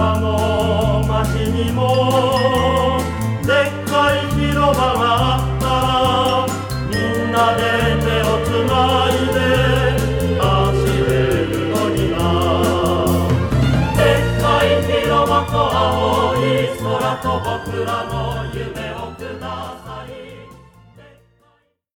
あの街にもでっかい広場があったら、みんなで手をつないで走れるのにな。でっかい広場と青い空と僕らの夢を